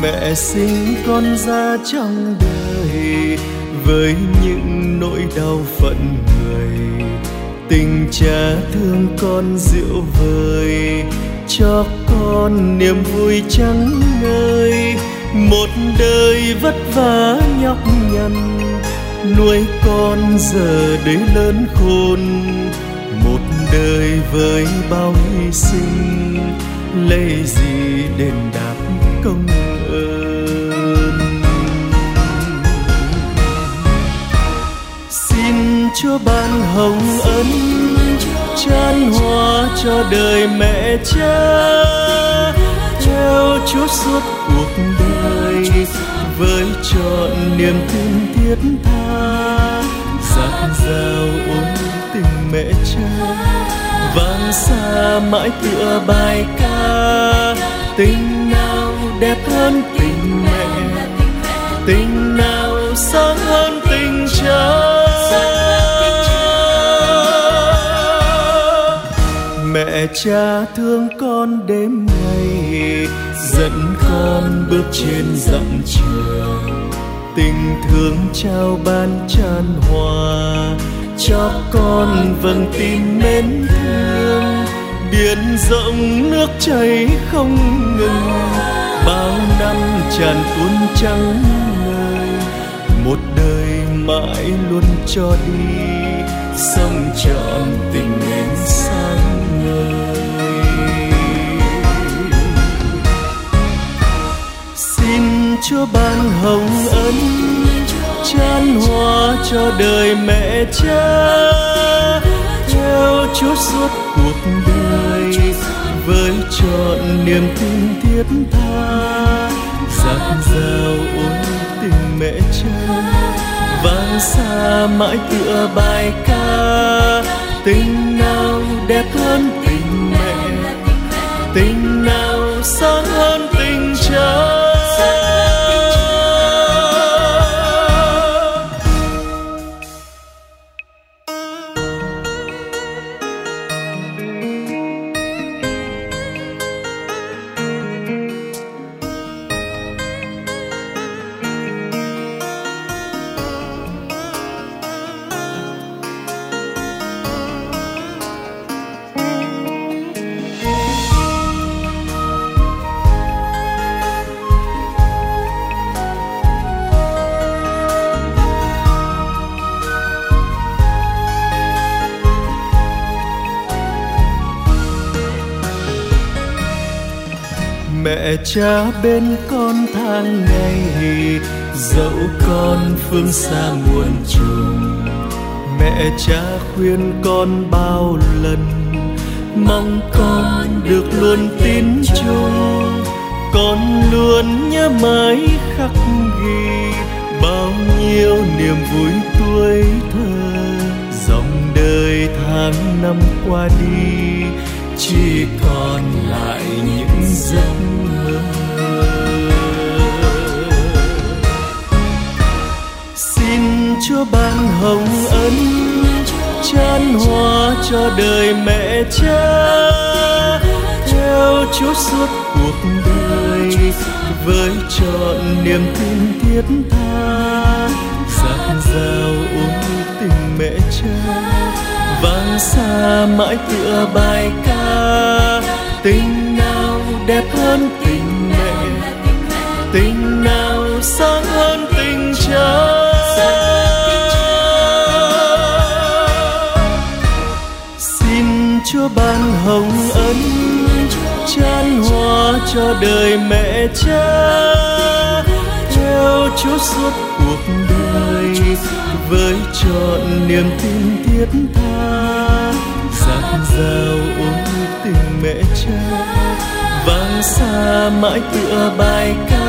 Mẹ sinh con ra trong đời với những nỗi đau phận người, tình cha thương con dịu vời, cho con niềm vui trắng ngời. Một đời vất vả nhọc nhằn, nuôi con giờ đây lớn khôn. Một đời với bao hy sinh, lấy gì đền đáp công ơn. Xin Chúa ban hồng ân, chan hòa cho đời mẹ cha, theo Chúa suốt cuộc đời với trọn niềm tin thiết tha. Dạt dào ôn tình mẹ cha, vang xa mãi tựa bài ca. Tình nào đẹp hơn tình mẹ, tình nào sáng hơn tình cha. Mẹ cha thương con đêm ngày, dẫn con bước trên dặm trường. Tình thương trao ban chan hòa, cho con vầng tim mến thương. Biển rộng nước chảy không ngừng, bao năm tràn tuôn trắng ngời. Một đời mãi luôn cho đi, sông trọn tình mến sáng ngời. Xin Chúa ban hồng ân, chan hòa cho đời mẹ cha, theo Chúa suốt cuộc đời với trọn niềm tin thiết tha. Dạt dào ôn tình mẹ cha, vang xa mãi tựa bài ca. Tình nào đẹp hơn tình mẹ, tình nào sáng hơn tình cha. Mẹ cha bên con tháng ngày, dẫu con phương xa muôn trùng. Mẹ cha khuyên con bao lần, mong con được luôn tín chung. Con luôn nhớ mãi khắc ghi bao nhiêu niềm vui tuổi thơ. Dòng đời tháng năm qua đi, chỉ còn lại những giấc mơ. Xin Chúa ban hồng ân, chan hòa cho đời mẹ cha, theo Chúa suốt cuộc đời với trọn niềm tin thiết tha. Dạt dào ôn tình mẹ cha, vang xa mãi tựa bài ca. Tình nào đẹp hơn tình mẹ, tình nào sáng hơn tình cha. Xin Chúa ban hồng ân, chan hòa cho đời mẹ cha, theo Chúa suốt cuộc đời với trọn niềm tin thiết tha. Dạt dào ôn tình mẹ cha, vang xa mãi tựa bài ca.